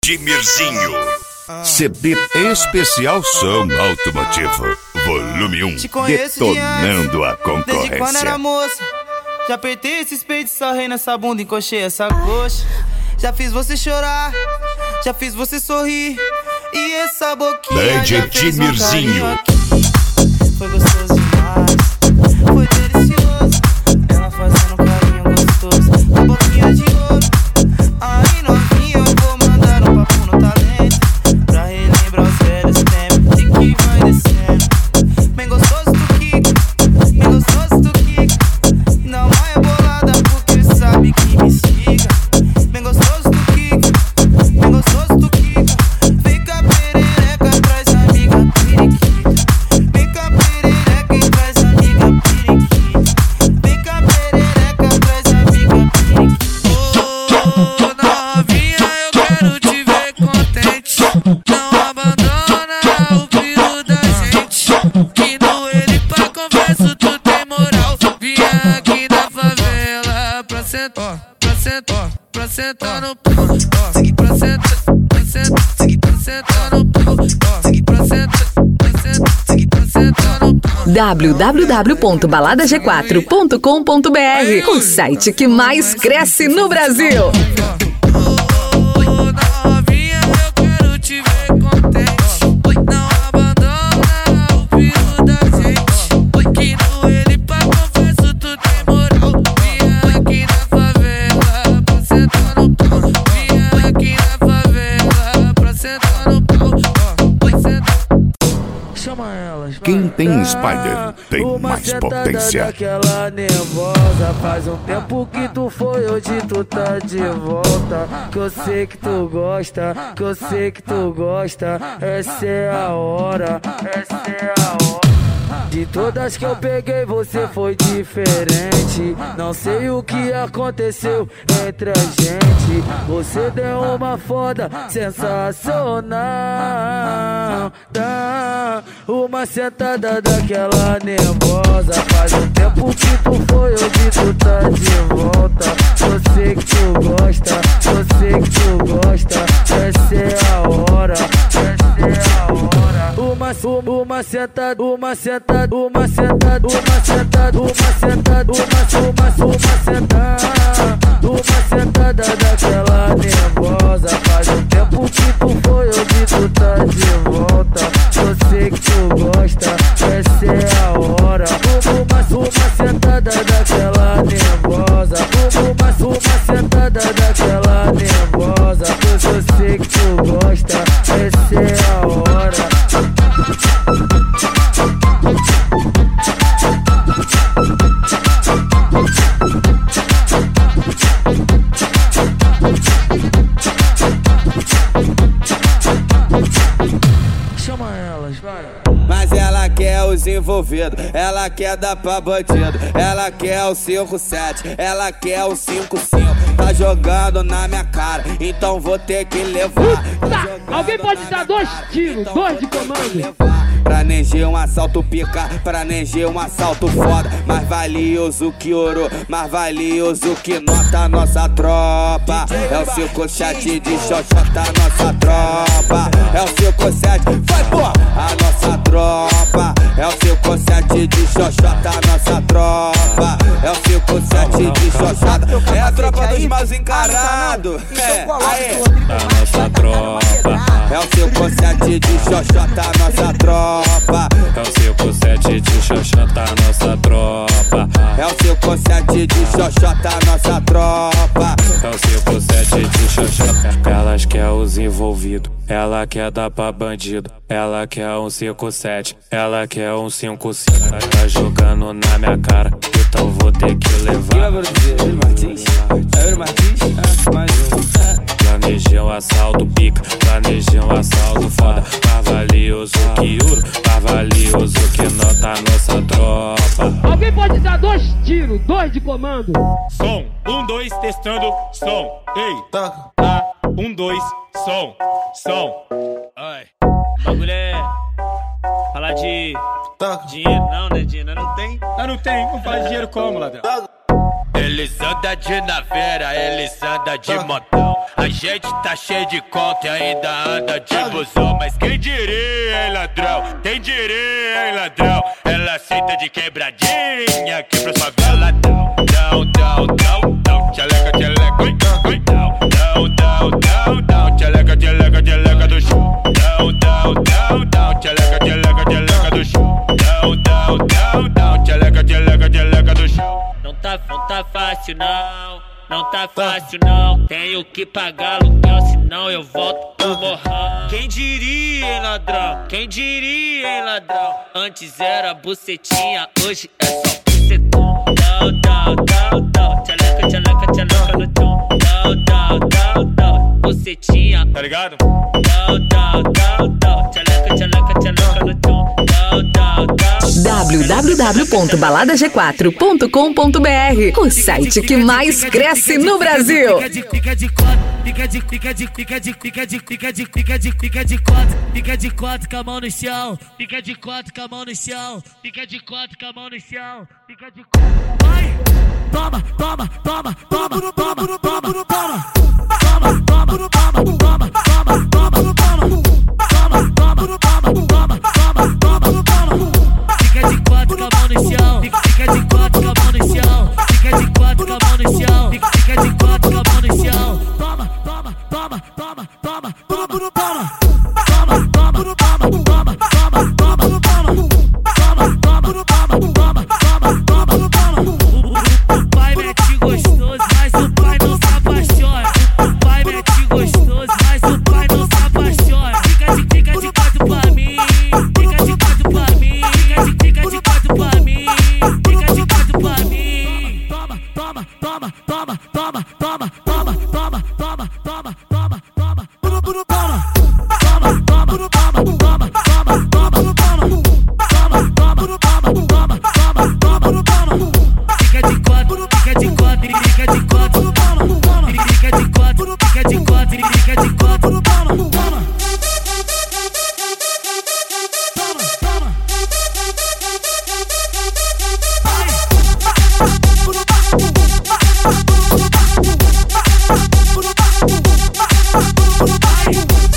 Timirzinho. CD especial som automotivo. Volume 1. Detonando a concorrência. Desde quando era moça, já apertei esses peitos, sarrei nessa bunda, encoxei essa coxa. Já fiz você chorar, já fiz você sorrir. E essa boquinha já fez um carinho aqui. Foi gostoso demais, foi delicioso. Ela fazendo um carinho gostoso, a boquinha de ouro. Aí novinha eu vou mandar um papo no talento, pra relembrar os velhos tempos de que vai descendo. Bem gostoso do Kiko, bem gostoso do Kiko. Não vai bolada porque sabe que me estiga. Bem gostoso do Kiko, bem gostoso do Kiko. Fica perereca, traz amiga periquita. Fica perereca e traz amiga periquita. Fica perereca, traz amiga periquita. Não abandona o filho da gente. Que no ele pra conversa tu tem moral. Vinha aqui na favela pra sentar, pra sentar, pra sentar no pau. Pra sentar, pra sentar, pra sentar no pau. Pra sentar, pra sentar, pra sentar no pau. www.baladag4.com.br, o site que mais cresce no Brasil. Quem tem Spider tem mais potência. Daquela nervosa, faz um tempo que tu foi, hoje tu tá de volta. Que eu sei que tu gosta, que eu sei que tu gosta. Essa é a hora, essa é a hora. De todas que eu peguei, você foi diferente. Não sei o que aconteceu entre a gente. Você deu uma foda sensacional. Dá uma sentada daquela nervosa. Faz um tempo que tu foi, hoje tu tá de volta. Eu sei que tu gosta, eu sei que tu gosta. Essa é a hora, essa é a hora. Uma sentada, uma sentada, uma sentada, uma sentada, uma sentada, uma sentada daquela nervosa. Faz um tempo que tu foi, hoje tu tá de volta. Eu sei que tu gosta, essa é a hora. Uma sentada daquela nervosa. Uma sentada daquela nervosa. Eu sei que tu gosta, essa é a hora. Chama elas, vai. Mas ela quer os envolvidos, ela quer dar pra bandido. Ela quer o 5-7, ela quer o 5-5. Tá jogando na minha cara, então vou ter que levar. Alguém pode dar 2 tiros, 2 de comando. Planejei um assalto pica, planejei um assalto foda. Mais valioso que ouro, mais valioso que nota. Nossa tropa é o 5-7 de xoxota. Nossa tropa é o 5-7, vai pô! A nossa tropa é o 5-7 de xoxota. Nossa tropa é o 5-7 de xoxota. É a tropa dos maus encarados. Aê! A nossa tropa é o 5-7 de xoxota. Nossa tropa é o 5-7 de xoxota. Nossa tropa é o 5-7 de xoxota. Nossa tropa é o 5-7 de xoxota. Elas quer os envolvidos, ela quer dar pra bandido. Ela quer um 5-7, ela quer um 5-5. Tá jogando na minha cara, então vou ter que levar. Planejei um assalto pica, planejei um assalto foda. Mais valioso que ouro, mais valioso que nota. Nossa tropa. Alguém pode dar 2 tiros, 2 de comando. Som, 1, 2, testando, som. Ei, toca. 1, 2, som. Ai, o bagulho é falar de dinheiro, não, né? Dinheiro não tem. Não tem, vamos falar de dinheiro como, ladrão? Eles andam de naveira, eles andam de motão. A gente tá cheio de conta e ainda anda de busão. Mas quem diria, hein, ladrão? Quem diria, hein, ladrão? Ela aceita de quebradinha, quebra sua vela. Down, tcheleca, tcheleca, oi, down, tcheleca, tcheleca, tcheleca do chão. Down, tcheleca, tcheleca, tcheleca do chão. Down, tcheleca, tcheleca, tcheleca do chão. Não tá fácil não, não tá fácil não. Tenho que pagar aluguel, senão eu volto pro morrão. Quem diria, hein, ladrão? Quem diria, hein, ladrão? Antes era bucetinha, hoje é só bucetão. Down, tcheleca, tcheleca, tcheleca no chão. Down, bucetinha, tá ligado? Down, tcheleca, tcheleca, tcheleca no chão. www.baladag4.com.br, o site que mais cresce no Brasil. Fica de quatro com a mão no chão, fica de quatro com a mão no chão, fica de quatro com a mão no chão, fica de quatro. Vai! Toma, toma, toma, toma, toma, toma, toma, toma. Toma, toma, toma, toma, toma, toma, toma, toma, toma, toma. Fica de quatro com a mão no chão, fica de quatro com a mão no chão, fica de quatro com a mão no chão, fica de quatro com a mão no chão. Toma, toma, toma, toma, toma, toma, toma, toma, toma, toma, toma, toma, toma, toma, toma. O pai mete gostoso, mas o pai não se apaixona. O pai mete gostoso, mas o pai não se apaixona. Fica de quatro pra mim, fica de quatro pra mim, fica de quatro pra mim, fica de quatro pra mim. Toma, toma, toma, toma, toma, toma, toma, toma, toma, toma, toma, toma, toma, toma. Bye.